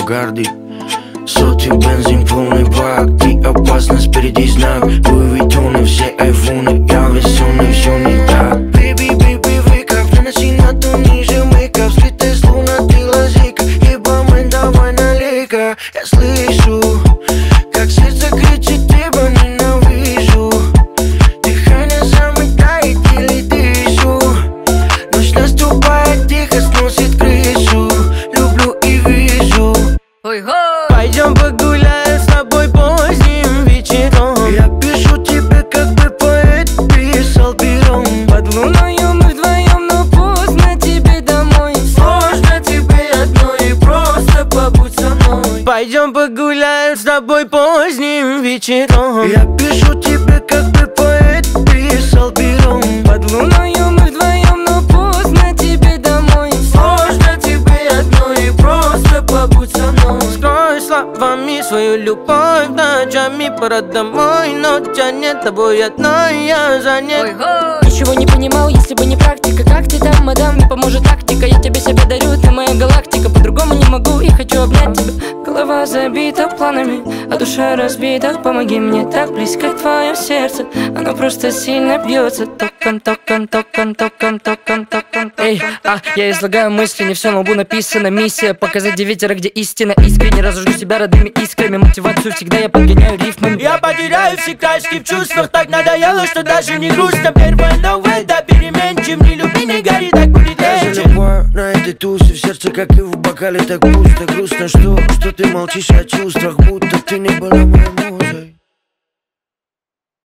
авангарде. Сотый бензин, полный бак, ты опасна, спереди знак. Луи Виттоны, все айфоны, я весёлый, всё не так. Baby, baby, wake up, наноси на ту ниже мейкап. Слитая словно ты лазейка, еба мы давай налей-ка. Я слышу, как сердце кричит, тебя ненавижу. Дыхание замыкает или дышу. Ночь наступает, тихо сносит крышу. Люблю и вижу. Пойдем погуляем с тобой поздним вечером. Я пишу тебе, как бы поэт писал пером. Под луною мы вдвоем, но поздно тебе домой. Сложно тебе одной, просто побудь со мной. Пойдем погуляем с тобой поздним вечером. Я пишу тебе, как бы поэт писал пером. Под луною мы вдвоем, но поздно тебе домой. Сложно тебе одной, просто побудь со мной. Скрой словами свою любовь, ночами пора домой. Но тянет тобой одной, я занят. Ничего не понимал, если бы не практика. Как ты там, мадам, не поможет тактика. Я тебе себя дарю, ты моя галактика. По-другому не могу и хочу обнять тебя. Голова забита планами, а душа разбита. Помоги мне, так близко твое сердце. Оно просто сильно бьется. Токан, токан, токан, токан, токан, токан. Эй, я излагаю мысли, не все на лбу написано. Миссия показать где ветер, где истина. Искренне разожгу себя родными искрами. Мотивацию всегда я подгоняю рифмами. Я потеряю все краски в чувствах. Так надоело, что даже не грустно. Первое новое, да переменчив. Не люби, не гори, так будет легче. На этой тусе в сердце, как и в бокале, так пусто, грустно, что ты молчишь о чувствах, будто ты не была моим.